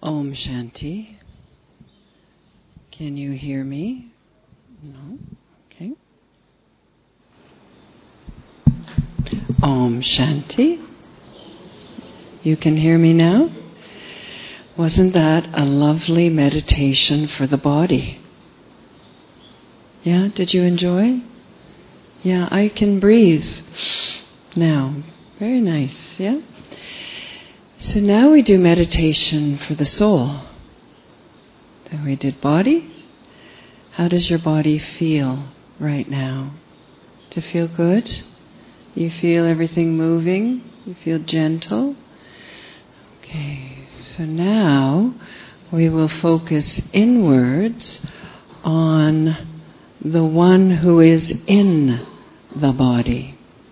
Om Shanti. Can you hear me? No? Okay. Om Shanti. You can hear me now? Wasn't that a lovely meditation for the body? Yeah, did you enjoy? Yeah, I can breathe now. Very nice, yeah? So now we do meditation for the soul. Then we did body. How does your body feel right now? Do you feel good? You feel everything moving? You feel gentle? Okay, so now we will focus inwards on the one who is in the body.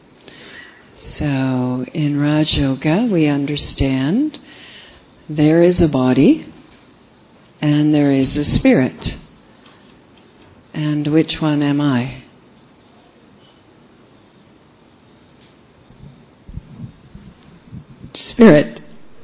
So in Raj Yoga we understand there is a body and there is a spirit. And which one am I? Spirit.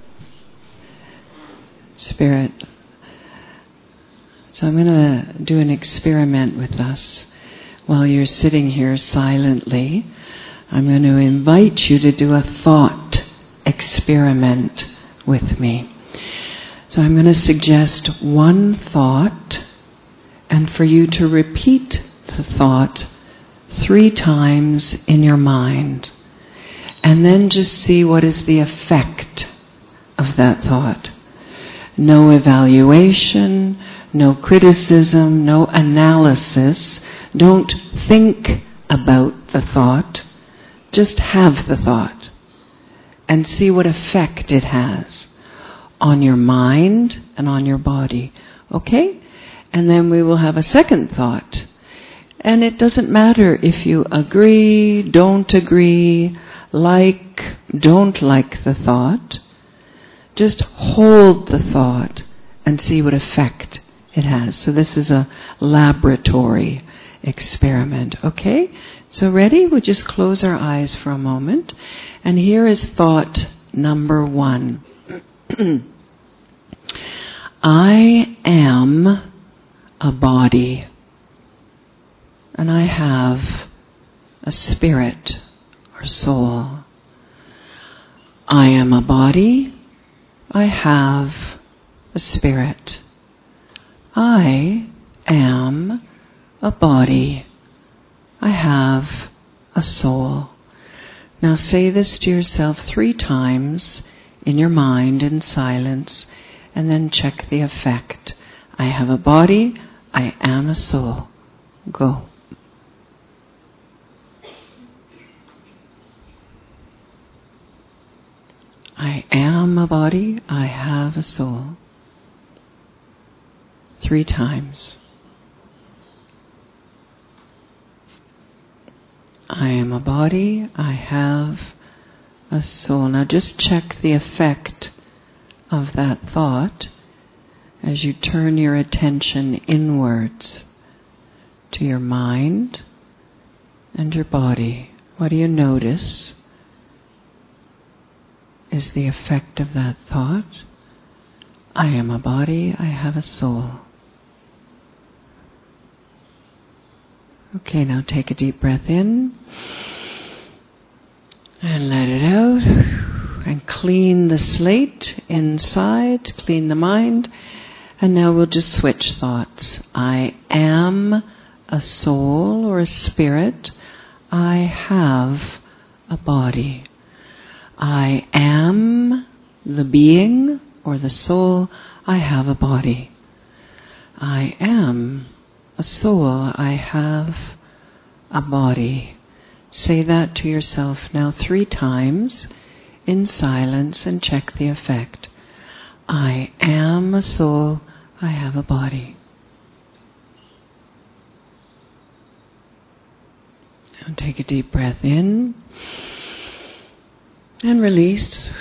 Spirit. So I'm going to do an experiment with us. While you're sitting here silently, I'm going to invite you to do a thought experiment with me. So I'm going to suggest one thought, and for you to repeat the thought 3 times in your mind. And then just see what is the effect of that thought. No evaluation, no criticism, no analysis. Don't think about the thought. Just have the thought and see what effect it has on your mind and on your body. Okay? And then we will have a second thought. And it doesn't matter if you agree, don't agree, like, don't like the thought. Just hold the thought and see what effect it has. So this is a laboratory experiment. Okay? So ready? We'll just close our eyes for a moment. And here is thought number 1. I am a body. And I have a spirit or soul. I am a body. I have a spirit. I am a body. I have a soul. Now say this to yourself 3 times in your mind in silence, and then check the effect. I have a body. I am a soul. Go. I am a body. I have a soul. 3 times. I am a body, I have a soul. Now just check the effect of that thought as you turn your attention inwards to your mind and your body. What do you notice is the effect of that thought? I am a body, I have a soul. Okay, now take a deep breath in and let it out, and clean the slate inside, clean the mind, and now we'll just switch thoughts. I am a soul or a spirit. I have a body. I am the being or the soul. I have a body. I am a soul, I have a body. Say that to yourself now 3 times in silence and check the effect. I am a soul, I have a body. And take a deep breath in and release.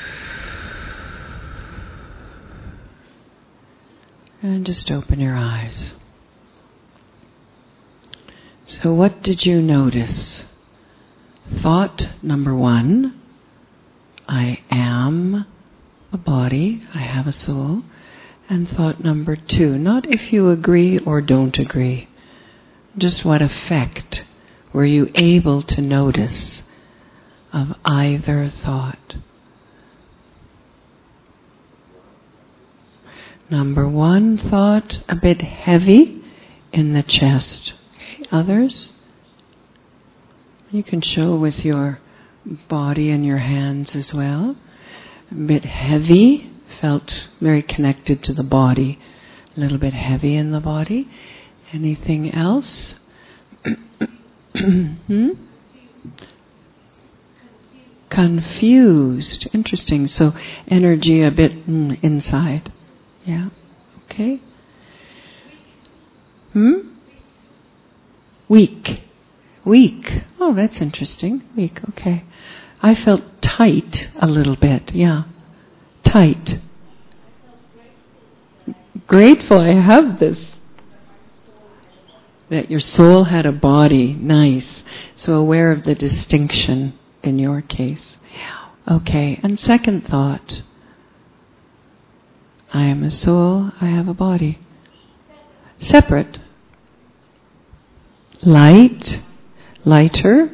And just open your eyes. So what did you notice? Thought number 1, I am a body, I have a soul. And thought number 2, not if you agree or don't agree, just what effect were you able to notice of either thought? Number 1 thought, a bit heavy in the chest. Okay. Others? You can show with your body and your hands as well. A bit heavy, felt very connected to the body. A little bit heavy in the body. Anything else? Confused. Interesting. So energy a bit inside. Yeah. Okay. Weak. Weak. Oh, that's interesting. Weak. Okay. I felt tight a little bit. Yeah. Tight. Grateful I have this. That your soul had a body. Nice. So aware of the distinction in your case. Yeah. Okay. And second thought. I am a soul. I have a body. Separate. Light. Lighter.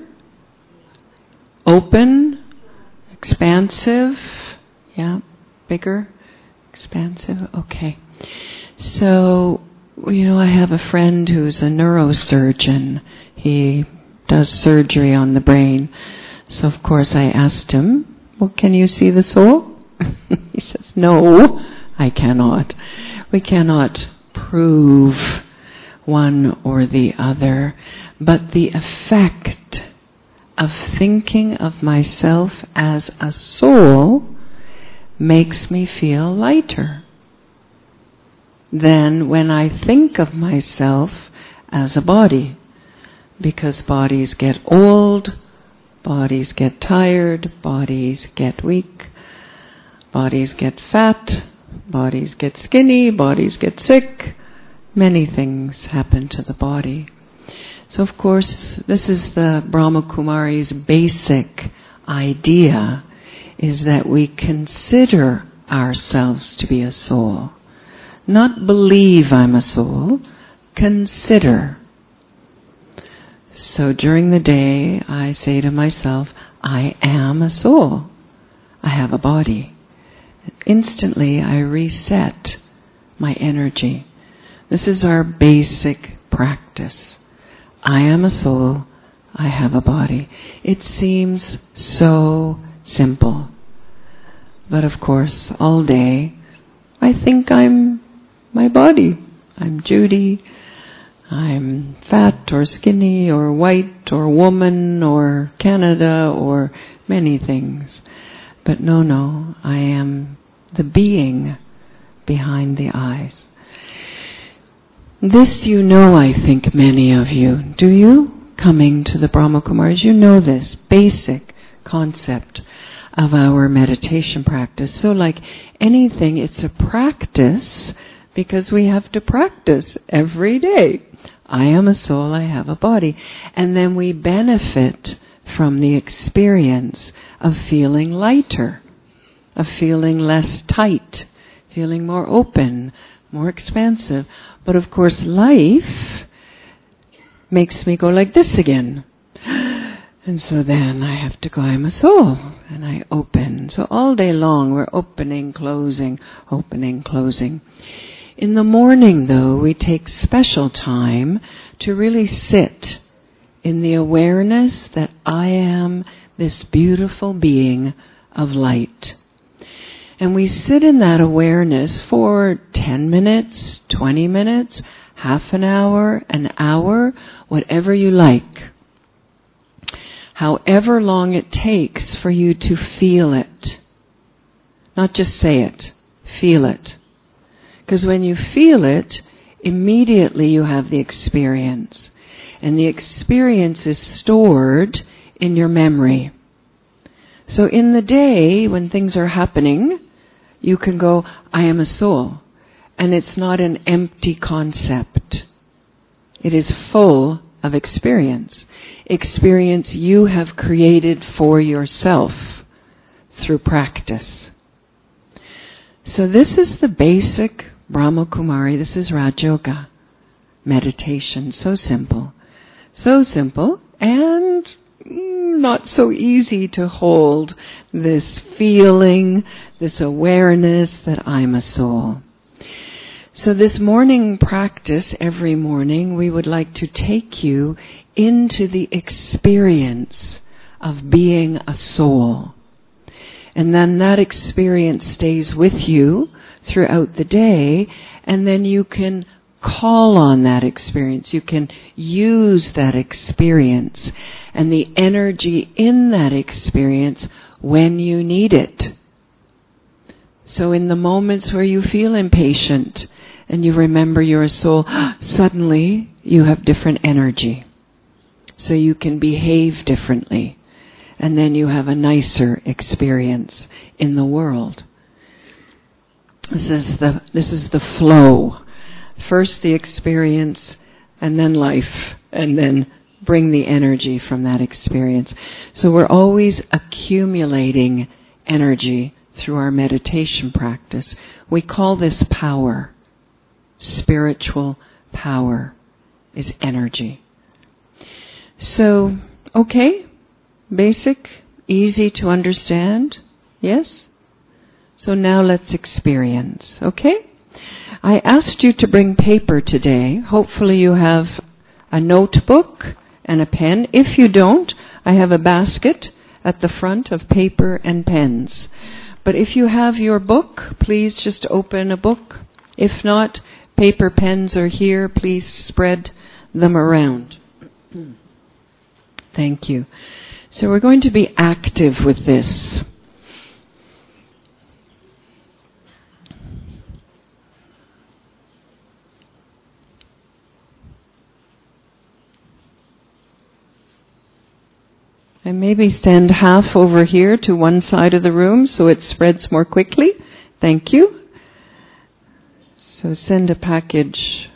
Open. Expansive. Yeah. Bigger. Expansive. Okay. So, I have a friend who's a neurosurgeon. He does surgery on the brain. So, of course, I asked him, well, can you see the soul? He says, no, I cannot. We cannot prove one or the other. But the effect of thinking of myself as a soul makes me feel lighter than when I think of myself as a body. Because bodies get old, bodies get tired, bodies get weak, bodies get fat, bodies get skinny, bodies get sick. Many things happen to the body. So of course, this is the Brahma Kumari's basic idea, is that we consider ourselves to be a soul. Not believe I'm a soul, consider. So during the day, I say to myself, I am a soul. I have a body. Instantly, I reset my energy. This is our basic practice. I am a soul. I have a body. It seems so simple. But of course, all day, I think I'm my body. I'm Judy. I'm fat or skinny or white or woman or Canada or many things. But no, I am the being behind the eyes. This I think many of you. Do you? Coming to the Brahma Kumaris, you know this basic concept of our meditation practice. So like anything, it's a practice because we have to practice every day. I am a soul, I have a body. And then we benefit from the experience of feeling lighter, of feeling less tight, feeling more open, more expansive. But of course life makes me go like this again. And so then I have to go, I'm a soul, and I open. So all day long we're opening, closing, opening, closing. In the morning, though, we take special time to really sit in the awareness that I am this beautiful being of light. And we sit in that awareness for 10 minutes, 20 minutes, half an hour, whatever you like. However long it takes for you to feel it. Not just say it, feel it. Because when you feel it, immediately you have the experience. And the experience is stored in your memory. So in the day, when things are happening, you can go, I am a soul. And it's not an empty concept. It is full of experience. Experience you have created for yourself through practice. So this is the basic Brahma Kumari, this is Raj Yoga. Meditation, so simple. So simple and not so easy to hold this feeling, this awareness that I'm a soul. So this morning practice, every morning, we would like to take you into the experience of being a soul. And then that experience stays with you throughout the day, and then you can call on that experience. You can use that experience and the energy in that experience when you need it. So in the moments where you feel impatient and you remember you're a soul, suddenly you have different energy. So you can behave differently. And then you have a nicer experience in the world. This is the flow. First the experience, and then life, and then bring the energy from that experience. So we're always accumulating energy through our meditation practice. We call this power. Spiritual power is energy. So, okay, basic, easy to understand, yes? So now let's experience, okay? I asked you to bring paper today. Hopefully you have a notebook and a pen. If you don't, I have a basket at the front of paper and pens. But if you have your book, please just open a book. If not, paper, pens are here. Please spread them around. Thank you. So we're going to be active with this. And maybe stand half over here to one side of the room so it spreads more quickly. Thank you. So send a package.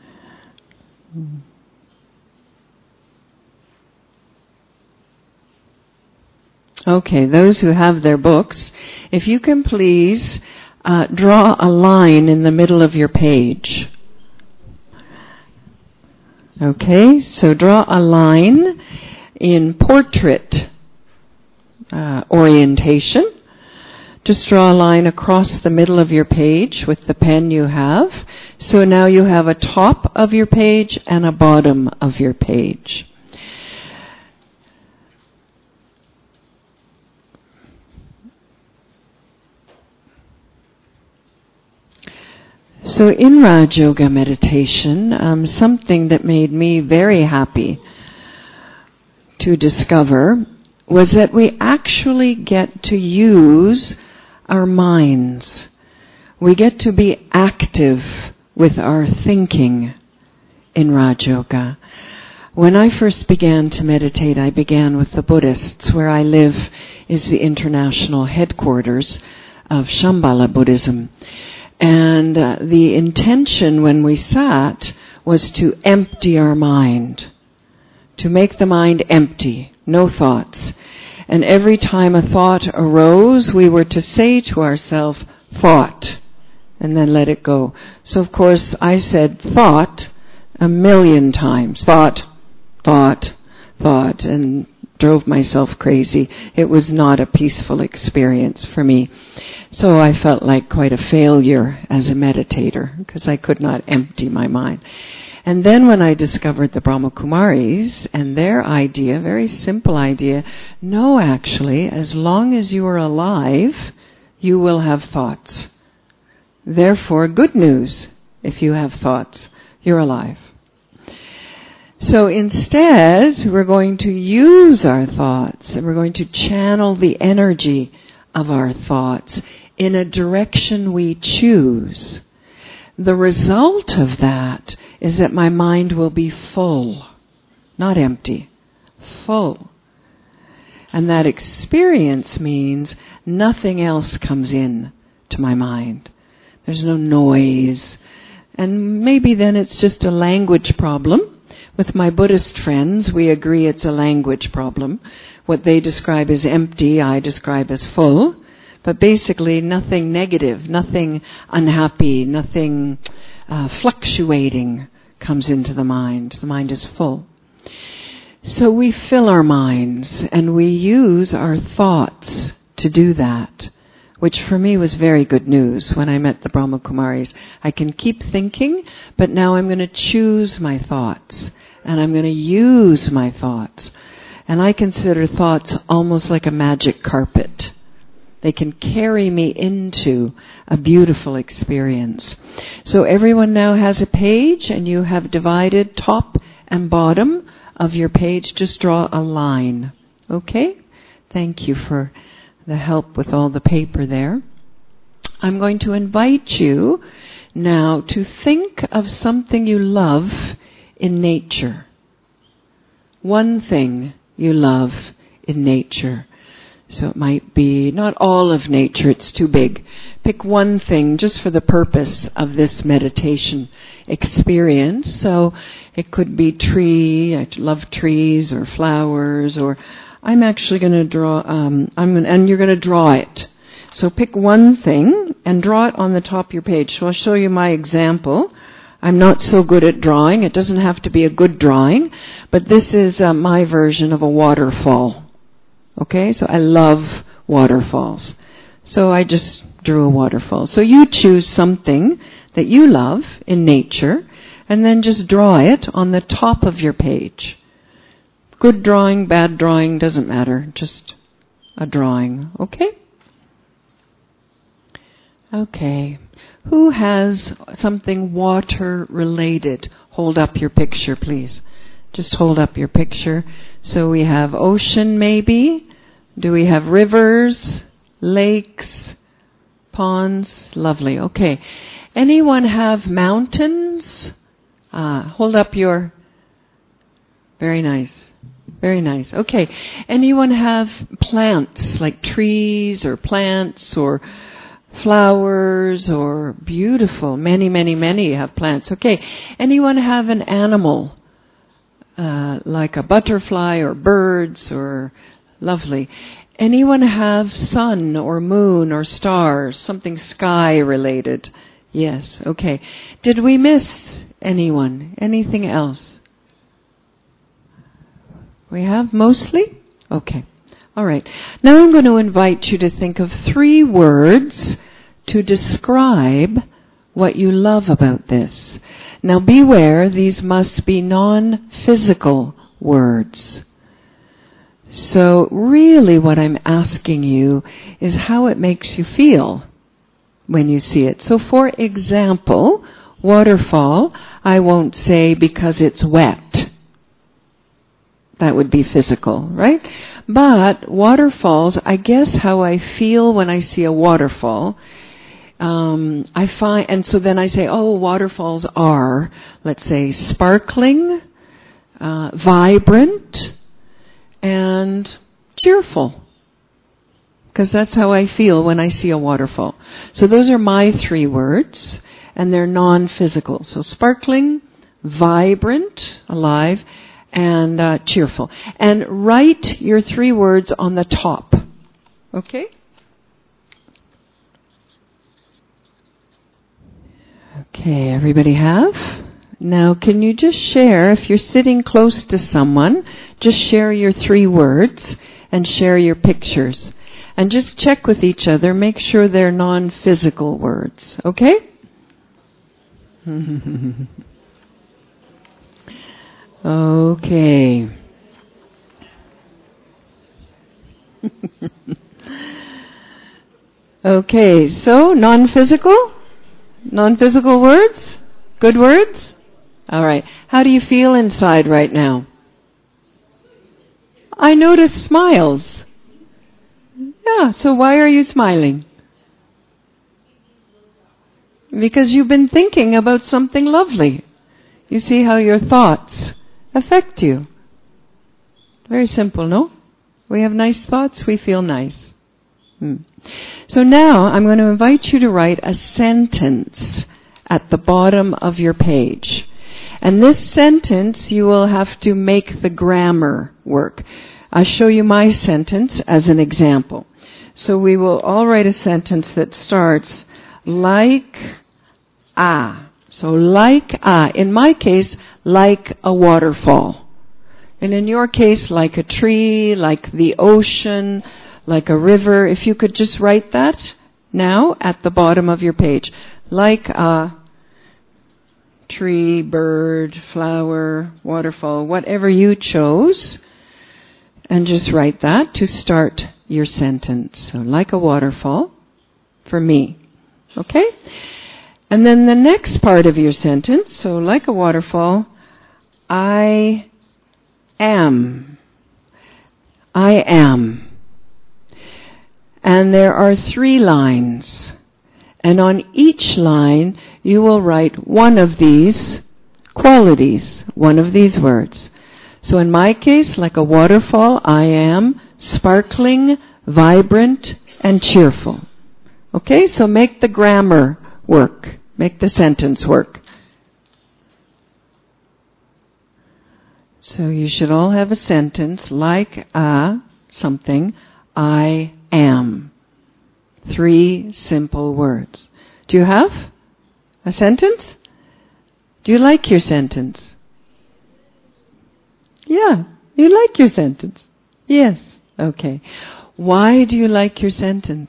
Okay, those who have their books, if you can please draw a line in the middle of your page. Okay, so draw a line in portrait orientation. Just draw a line across the middle of your page with the pen you have. So now you have a top of your page and a bottom of your page. So in Raj Yoga meditation, something that made me very happy to discover was that we actually get to use our minds. We get to be active with our thinking in Raj Yoga. When I first began to meditate, I began with the Buddhists. Where I live is the international headquarters of Shambhala Buddhism. And the intention when we sat was to empty our mind, to make the mind empty, no thoughts. And every time a thought arose, we were to say to ourselves, thought, and then let it go. So of course I said thought 1,000,000 times. Thought, and drove myself crazy. It was not a peaceful experience for me. So I felt like quite a failure as a meditator because I could not empty my mind. And then when I discovered the Brahma Kumaris and their idea, very simple idea, no, actually, as long as you are alive, you will have thoughts. Therefore, good news, if you have thoughts, you're alive. So instead, we're going to use our thoughts and we're going to channel the energy of our thoughts in a direction we choose. The result of that is that my mind will be full, not empty, full. And that experience means nothing else comes in to my mind. There's no noise. And maybe then it's just a language problem. With my Buddhist friends, we agree it's a language problem. What they describe as empty, I describe as full. But basically nothing negative, nothing unhappy, nothing fluctuating comes into the mind. The mind is full. So we fill our minds and we use our thoughts to do that, which for me was very good news when I met the Brahma Kumaris. I can keep thinking, but now I'm going to choose my thoughts and I'm going to use my thoughts. And I consider thoughts almost like a magic carpet. They can carry me into a beautiful experience. So everyone now has a page and you have divided top and bottom of your page. Just draw a line. Okay? Thank you for the help with all the paper there. I'm going to invite you now to think of something you love in nature. One thing you love in nature. So it might be not all of nature, it's too big. Pick one thing just for the purpose of this meditation experience. So it could be tree, I love trees or flowers, or I'm actually going to draw, and you're going to draw it. So pick one thing and draw it on the top of your page. So I'll show you my example. I'm not so good at drawing. It doesn't have to be a good drawing, but this is my version of a waterfall. Okay, so I love waterfalls. So I just drew a waterfall. So you choose something that you love in nature and then just draw it on the top of your page. Good drawing, bad drawing, doesn't matter. Just a drawing. Okay? Okay. Who has something water related? Hold up your picture, please. Just hold up your picture. So we have ocean maybe. Do we have rivers, lakes, ponds? Lovely. Okay. Anyone have mountains? Hold up your... Very nice. Very nice. Okay. Anyone have plants, like trees or plants or flowers or beautiful? Many, many, many have plants. Okay. Anyone have an animal, like a butterfly or birds or... Lovely. Anyone have sun or moon or stars, something sky related? Yes, okay. Did we miss anyone? Anything else? We have mostly? Okay. All right. Now I'm going to invite you to think of 3 words to describe what you love about this. Now beware, these must be non-physical words. So really what I'm asking you is how it makes you feel when you see it. So for example, waterfall, I won't say because it's wet. That would be physical, right? But waterfalls, I guess how I feel when I see a waterfall, I find, and so then I say, oh, waterfalls are, let's say, sparkling, vibrant, and cheerful. Because that's how I feel when I see a waterfall. So those are my 3 words, and they're non-physical. So sparkling, vibrant, alive, and cheerful. And write your 3 words on the top. Okay? Okay, everybody have? Now, can you just share, if you're sitting close to someone, just share your 3 words and share your pictures. And just check with each other, make sure they're non-physical words. Okay? Okay. Okay, so non-physical? Non-physical words? Good words? All right. How do you feel inside right now? I notice smiles. Yeah, so why are you smiling? Because you've been thinking about something lovely. You see how your thoughts affect you. Very simple, no? We have nice thoughts, we feel nice. So now I'm going to invite you to write a sentence at the bottom of your page. And this sentence, you will have to make the grammar work. I'll show you my sentence as an example. So we will all write a sentence that starts like a. So like a. In my case, like a waterfall. And in your case, like a tree, like the ocean, like a river. If you could just write that now at the bottom of your page. Like a tree, bird, flower, waterfall, whatever you chose. And just write that to start your sentence. So like a waterfall for me. Okay? And then the next part of your sentence, so like a waterfall, I am. I am. And there are 3 lines. And on each line, you will write one of these qualities, one of these words. So in my case, like a waterfall, I am sparkling, vibrant, and cheerful. Okay, so make the grammar work. Make the sentence work. So you should all have a sentence like something, I am. 3 simple words. Do you have a sentence? Do you like your sentence? Yeah, you like your sentence. Yes, okay. Why do you like your sentence?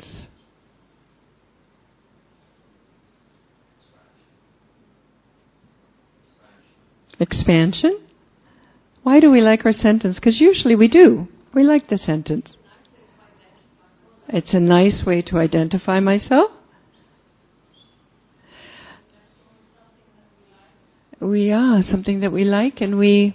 Expansion? Why do we like our sentence? Because usually we do. We like the sentence. It's a nice way to identify myself. We are something that we like, and we're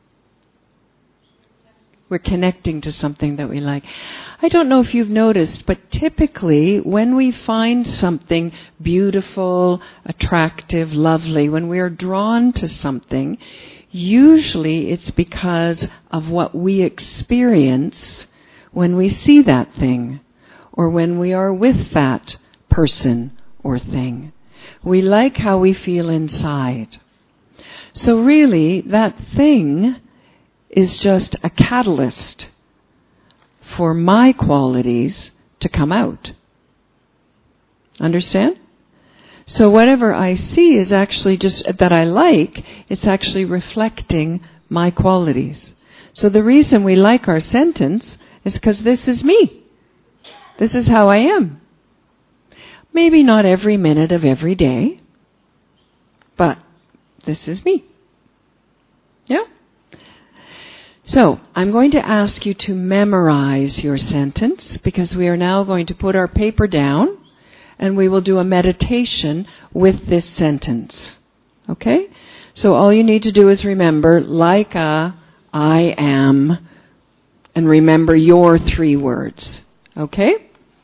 connecting to something that we like. I don't know if you've noticed, but typically when we find something beautiful, attractive, lovely, when we are drawn to something, usually it's because of what we experience when we see that thing, or when we are with that person or thing. We like how we feel inside. So really, that thing is just a catalyst for my qualities to come out. Understand? So whatever I see is actually just that I like, it's actually reflecting my qualities. So the reason we like our sentence is because this is me. This is how I am. Maybe not every minute of every day, but this is me. Yeah? So, I'm going to ask you to memorize your sentence, because we are now going to put our paper down and we will do a meditation with this sentence. Okay? So all you need to do is remember, like a, I am, and remember your 3 words. Okay?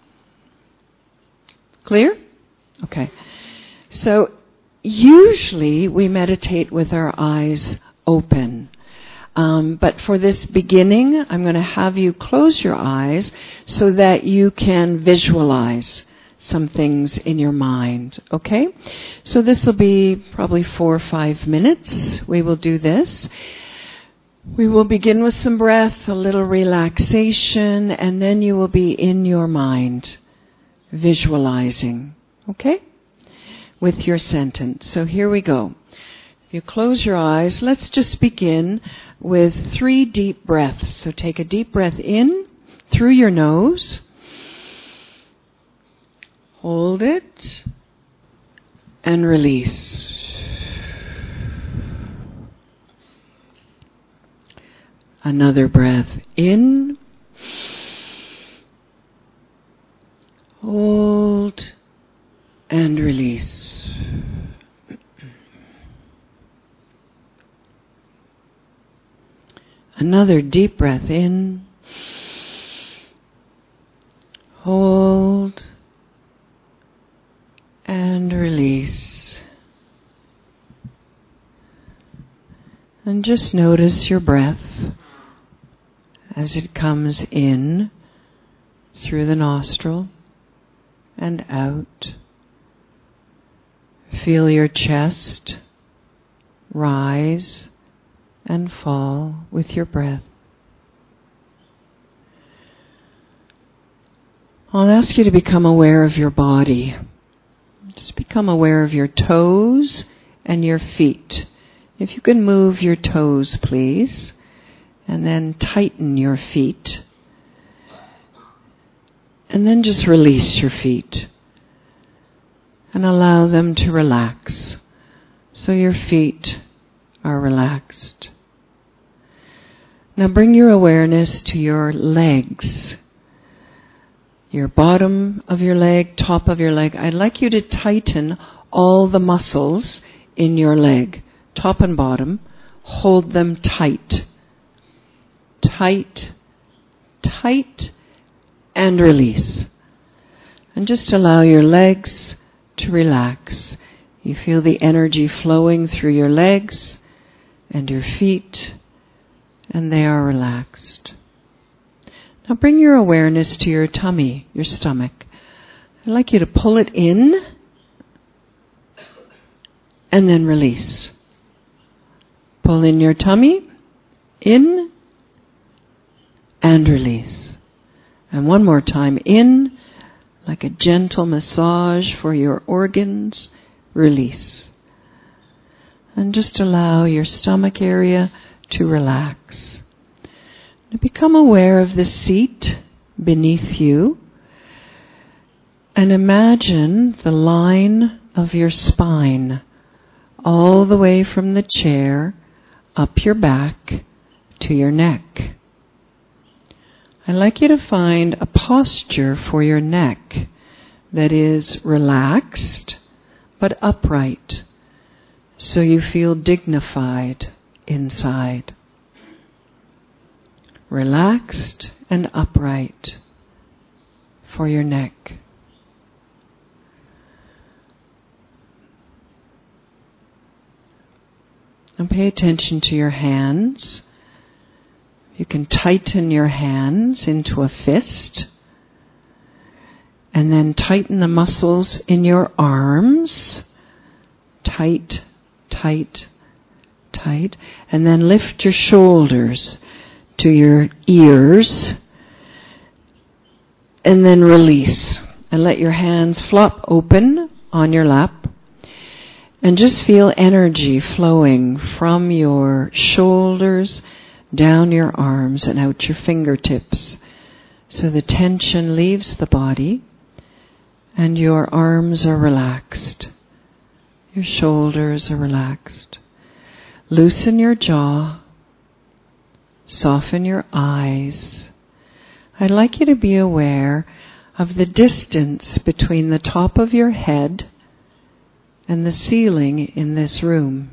Clear? Okay. So, usually we meditate with our eyes open. But for this beginning, I'm going to have you close your eyes so that you can visualize some things in your mind. Okay? So this will be probably 4 or 5 minutes. We will do this. We will begin with some breath, a little relaxation, and then you will be in your mind, visualizing. Okay? With your sentence. So here we go. You close your eyes. Let's just begin with 3 deep breaths. So take a deep breath in through your nose. Hold it and release. Another breath in. Hold and release. Another deep breath in. Hold and release. And just notice your breath as it comes in through the nostril and out. Feel your chest rise and fall with your breath. I'll ask you to become aware of your body. Just become aware of your toes and your feet. If you can move your toes, please, and then tighten your feet. And then just release your feet and allow them to relax. So your feet are relaxed. Now bring your awareness to your legs. Your bottom of your leg, top of your leg. I'd like you to tighten all the muscles in your leg, top and bottom. Hold them tight. Tight, tight, and release. And just allow your legs to relax. You feel the energy flowing through your legs and your feet, and they are relaxed. Now bring your awareness to your tummy, your stomach. I'd like you to pull it in and then release. Pull in your tummy, in and release. And one more time, in, like a gentle massage for your organs, release. And just allow your stomach area to relax. Now become aware of the seat beneath you and imagine the line of your spine all the way from the chair up your back to your neck. I'd like you to find a posture for your neck that is relaxed but upright, so you feel dignified inside. Relaxed and upright for your neck. And pay attention to your hands. You can tighten your hands into a fist. And then tighten the muscles in your arms. Tight, tight, tight. And then lift your shoulders to your ears. And then release. And let your hands flop open on your lap. And just feel energy flowing from your shoulders down your arms and out your fingertips. So the tension leaves the body and your arms are relaxed. Your shoulders are relaxed. Loosen your jaw. Soften your eyes. I'd like you to be aware of the distance between the top of your head and the ceiling in this room.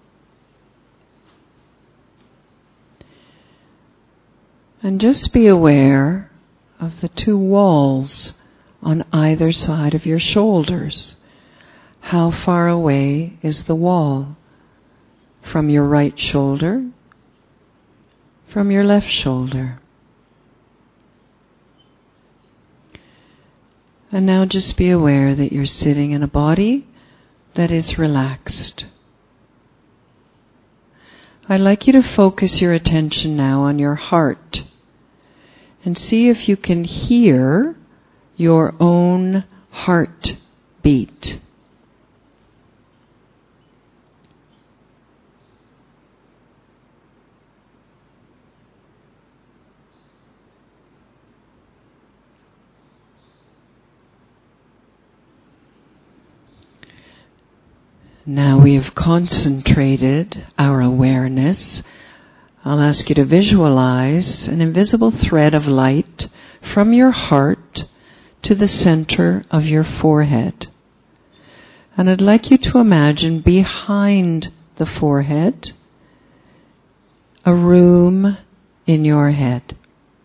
And just be aware of the two walls on either side of your shoulders. How far away is the wall from your right shoulder, from your left shoulder? And now just be aware that you're sitting in a body that is relaxed. I'd like you to focus your attention now on your heart and see if you can hear your own heart beat. Now we have concentrated our awareness. I'll ask you to visualize an invisible thread of light from your heart to the center of your forehead. And I'd like you to imagine behind the forehead a room in your head.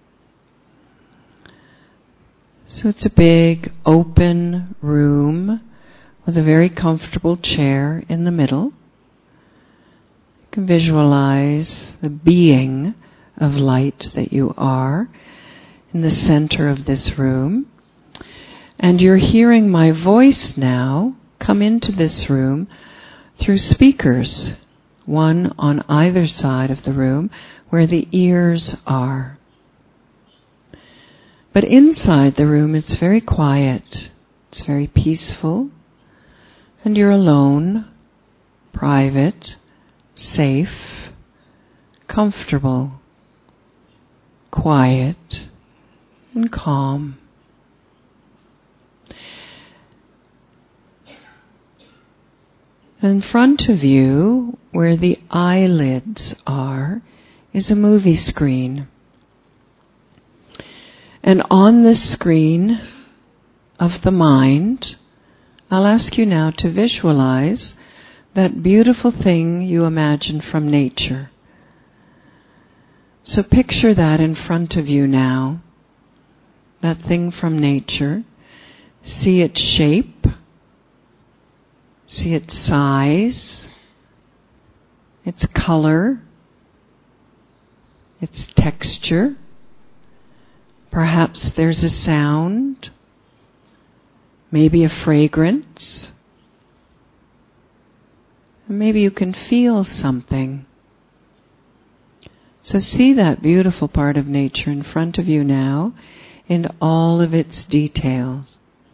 So it's a big open room with a very comfortable chair in the middle. You can visualize the being of light that you are in the center of this room. And you're hearing my voice now come into this room through speakers, one on either side of the room where the ears are. But inside the room it's very quiet, it's very peaceful, and you're alone, private, safe, comfortable, quiet, and calm. In front of you, where the eyelids are, is a movie screen. And on the screen of the mind, I'll ask you now to visualize that beautiful thing you imagine from nature. So picture that in front of you now, that thing from nature. See its shape, see its size, its color, its texture. Perhaps there's a sound, maybe a fragrance. Maybe you can feel something. So see that beautiful part of nature in front of you now in all of its details.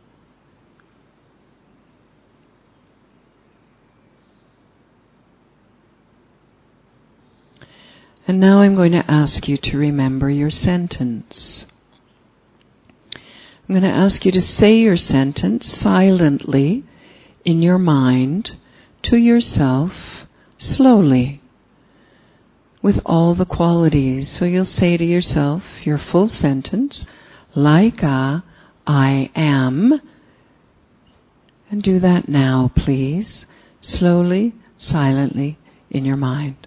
And now I'm going to ask you to remember your sentence. I'm going to ask you to say your sentence silently in your mind to yourself slowly with all the qualities. So you'll say to yourself your full sentence, like I am. And do that now, please, slowly, silently in your mind.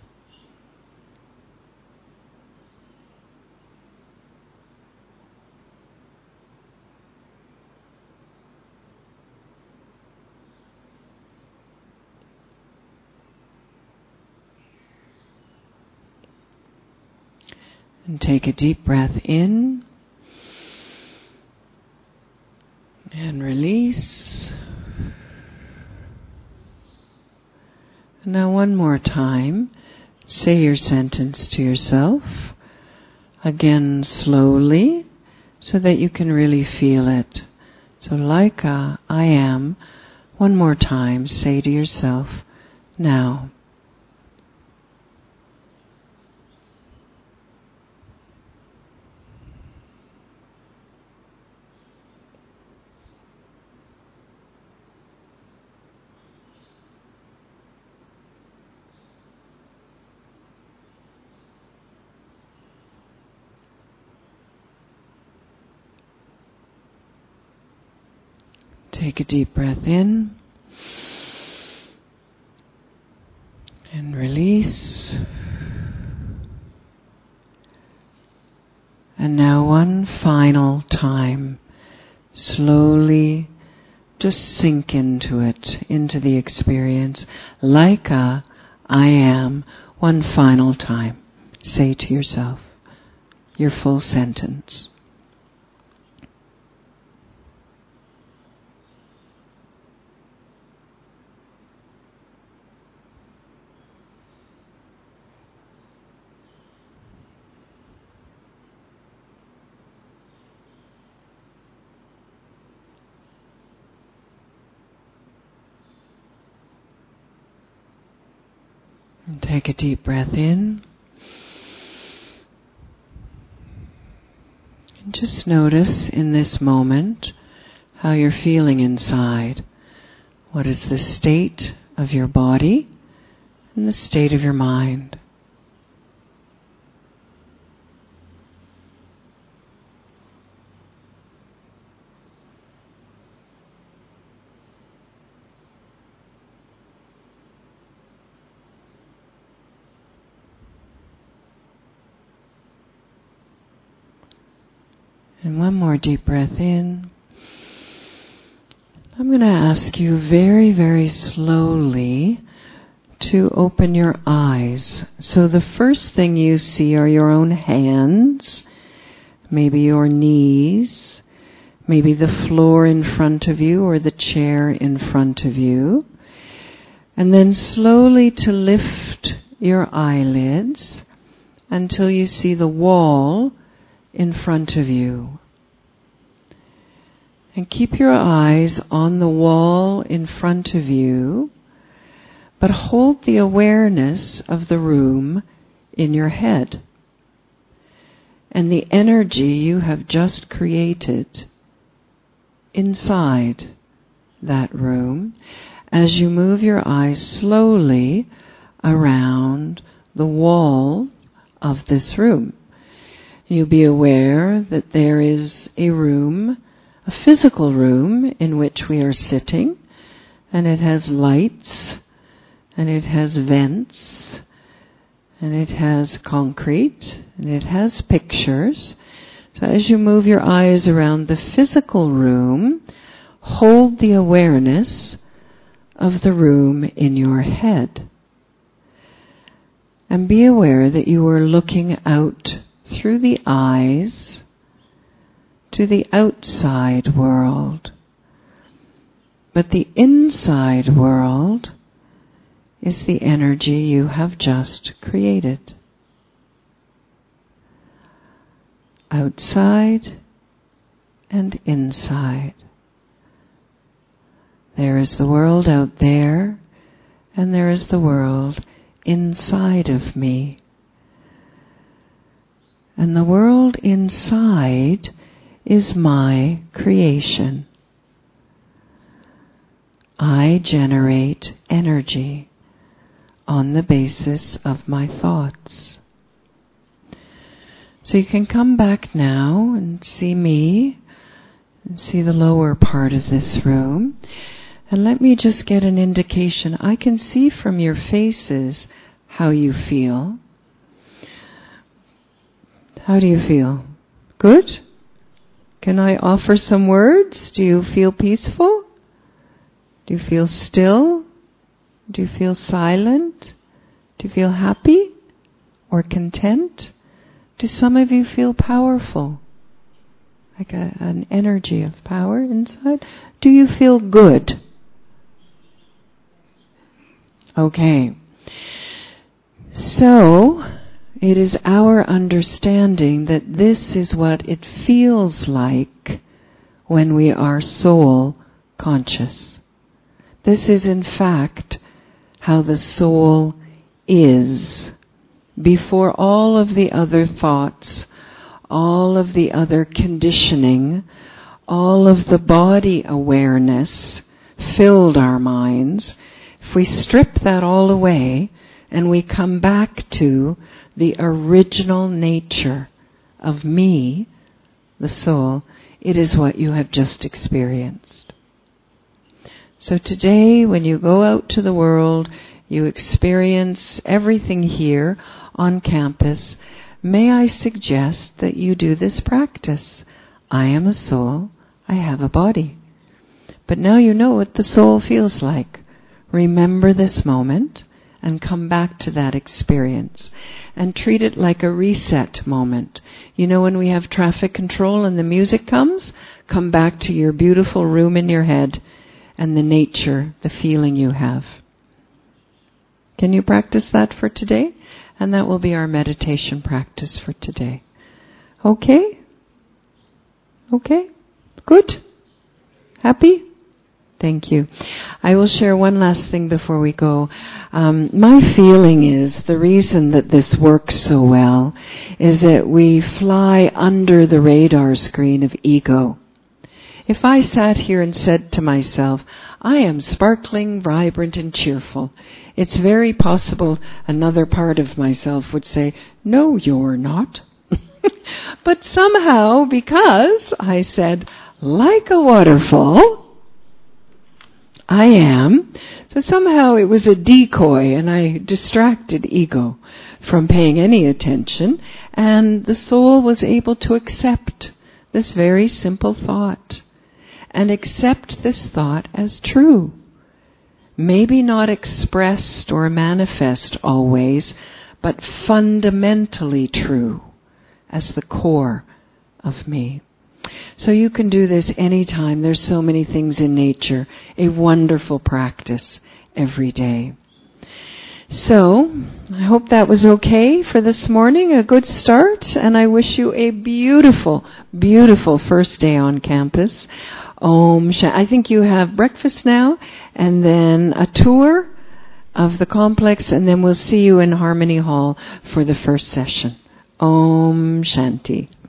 And take a deep breath in and release. And now one more time, say your sentence to yourself, again slowly, so that you can really feel it. So like I am, one more time, say to yourself, now. Take a deep breath in and release. And now one final time, slowly just sink into it, into the experience. Like I am, one final time. Say to yourself your full sentence. And take a deep breath in. And just notice in this moment how you're feeling inside. What is the state of your body and the state of your mind? And one more deep breath in. I'm going to ask you very, very slowly to open your eyes. So the first thing you see are your own hands, maybe your knees, maybe the floor in front of you or the chair in front of you. And then slowly to lift your eyelids until you see the wall in front of you. And keep your eyes on the wall in front of you, but hold the awareness of the room in your head and the energy you have just created inside that room as you move your eyes slowly around the wall of this room. You'll be aware that there is a room, a physical room in which we are sitting, and it has lights, and it has vents, and it has concrete, and it has pictures. So as you move your eyes around the physical room, hold the awareness of the room in your head. And be aware that you are looking out through the eyes to the outside world. But the inside world is the energy you have just created. Outside and inside. There is the world out there, and there is the world inside of me. And the world inside is my creation. I generate energy on the basis of my thoughts. So you can come back now and see me, and see the lower part of this room. And let me just get an indication. I can see from your faces how you feel. How do you feel? Good? Can I offer some words? Do you feel peaceful? Do you feel still? Do you feel silent? Do you feel happy or content? Do some of you feel powerful? Like an energy of power inside? Do you feel good? Okay. So, it is our understanding that this is what it feels like when we are soul conscious. This is in fact how the soul is before all of the other thoughts, all of the other conditioning, all of the body awareness filled our minds. If we strip that all away and we come back to the original nature of me, the soul, it is what you have just experienced. So today, when you go out to the world, you experience everything here on campus, may I suggest that you do this practice. I am a soul, I have a body. But now you know what the soul feels like. Remember this moment and come back to that experience. And treat it like a reset moment. You know when we have traffic control and the music comes? Come back to your beautiful room in your head and the nature, the feeling you have. Can you practice that for today? And that will be our meditation practice for today. Okay? Okay? Good? Happy? Thank you. I will share one last thing before we go. My feeling is the reason that this works so well is that we fly under the radar screen of ego. If I sat here and said to myself, I am sparkling, vibrant, and cheerful, it's very possible another part of myself would say, no, you're not. But somehow, because I said, like a waterfall, I am. So somehow it was a decoy and I distracted ego from paying any attention, and the soul was able to accept this very simple thought and accept this thought as true. Maybe not expressed or manifest always, but fundamentally true as the core of me. So you can do this anytime. There's so many things in nature. A wonderful practice every day. So, I hope that was okay for this morning, a good start, and I wish you a beautiful, beautiful first day on campus. Om Shanti. I think you have breakfast now, and then a tour of the complex, and then we'll see you in Harmony Hall for the first session. Om Shanti.